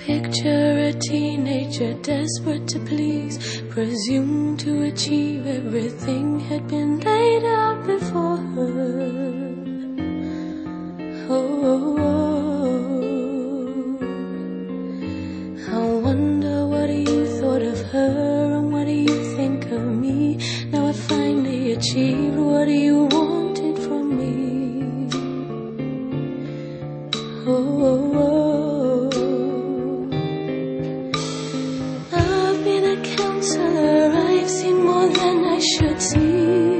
Picture a teenager desperate to please, presumed to achieve everything had been laid out before her. I wonder what you thought of her and what do you think of me? Now I finally achieved what you wanted from me. I've been a counselor, I've seen more than I should see.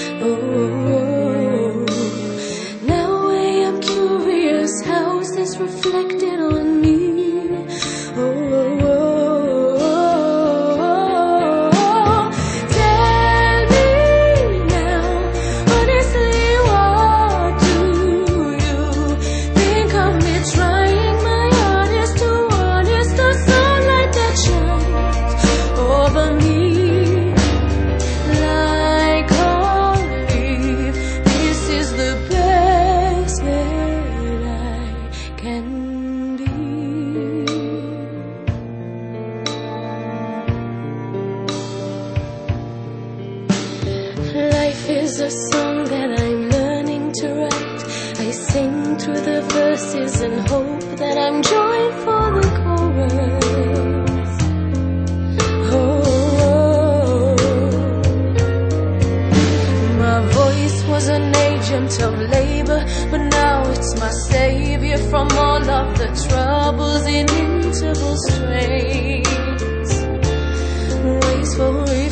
Now I am curious, how's this reflected on me? Tell me now, honestly, what do you think of me? Trying my hardest to harness the sunlight that shines over me. Like olive, this is the best that I can be. Life is a song that I'm learning to write. I sing through the verses and hope that I'm joined for the chorus. My voice was an agent of labor, but now it's my savior from all of the troubles in interval strains. Waits for